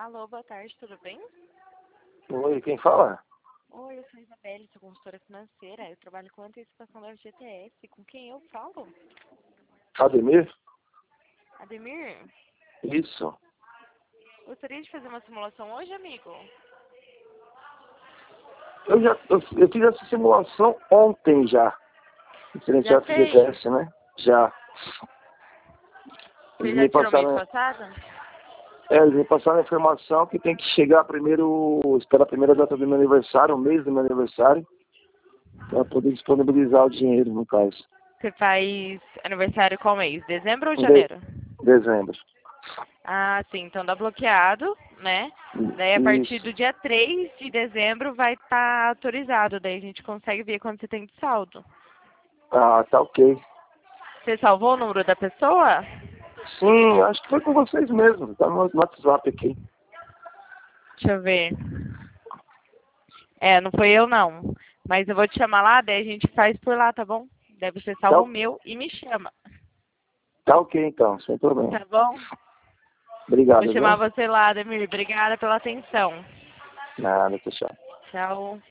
Alô, boa tarde, tudo bem? Oi, quem fala? Oi, eu sou a Isabelle, sou consultora financeira. Eu trabalho com antecipação da FGTS. Com quem eu falo? Ademir? Ademir, Isso. gostaria de fazer uma simulação hoje, amigo? Eu fiz essa simulação ontem já. Referente Já ao fez? FGTS, né? Já. Você Eles já me tirou mês passaram, passado? eles me passaram a informação que tem que chegar primeiro, esperar a primeira data do meu aniversário, o mês do meu aniversário, para poder disponibilizar o dinheiro, no caso. Você faz aniversário qual mês? Dezembro ou Em de- janeiro? dezembro. Ah, sim, então dá bloqueado, né? Daí a partir Isso. do dia 3 de dezembro vai estar autorizado. Daí a gente consegue ver quanto você tem de saldo. Ah, tá ok. Você salvou o número da pessoa? Sim, acho que foi com vocês mesmo. Tá no WhatsApp aqui. Deixa eu ver. É, não foi eu não. Mas eu vou te chamar lá, daí a gente faz por lá, tá bom? Daí você salva Tá, o meu e me chama, tá ok então, sem problema. tá bom? Vou Obrigado, chamar viu? você lá, Ademir. Obrigada pela atenção. Nada, tchau. Tchau.